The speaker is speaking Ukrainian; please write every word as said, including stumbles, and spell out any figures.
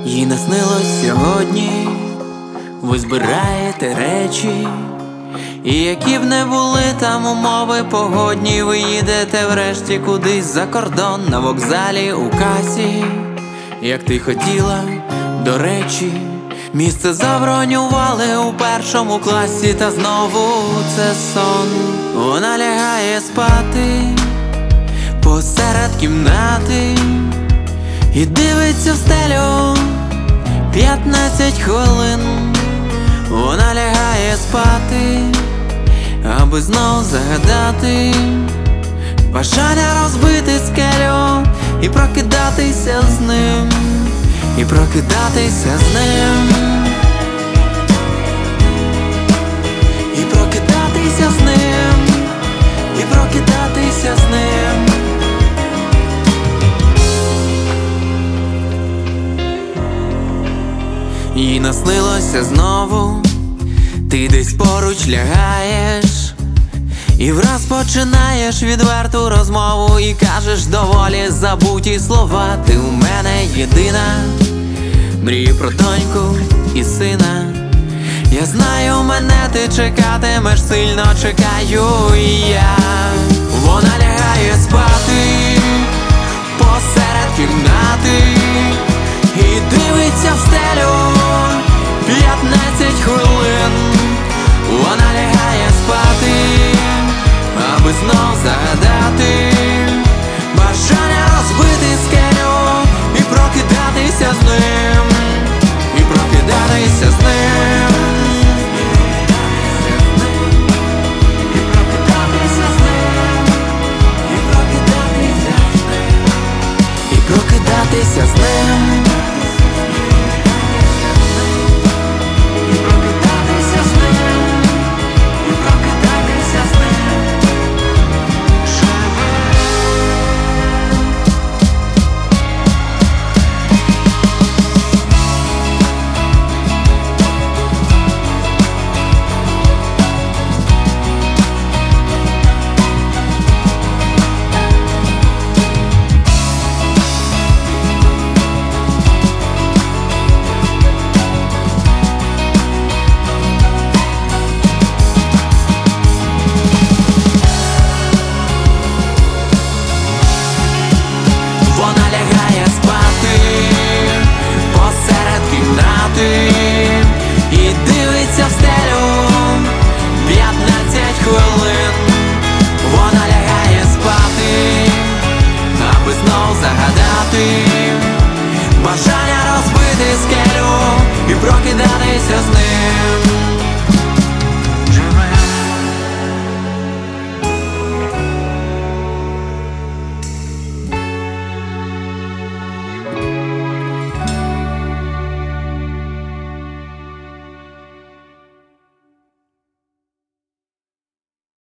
Їй наснилось сьогодні, ви збираєте речі, і які б не були там умови погодні, ви їдете врешті кудись за кордон, на вокзалі, у касі, як ти хотіла, до речі. Місце забронювали у першому класі, та знову це сон. Вона лягає спати посеред кімнати і дивиться в стелю п'ятнадцять хвилин. Вона лягає спати, аби знов загадати бажання розбити скелю і прокидатися з ним, і прокидатися з ним, і прокидатися з ним, і прокидатися з ним. Їй наснилося знову, ти десь поруч лягаєш і враз починаєш відверту розмову, і кажеш доволі забуті слова. Ти у мене єдина, мрію про доньку і сина. Я знаю, мене ти чекатимеш, сильно чекаю і я. Вона лягає спати посеред кімнати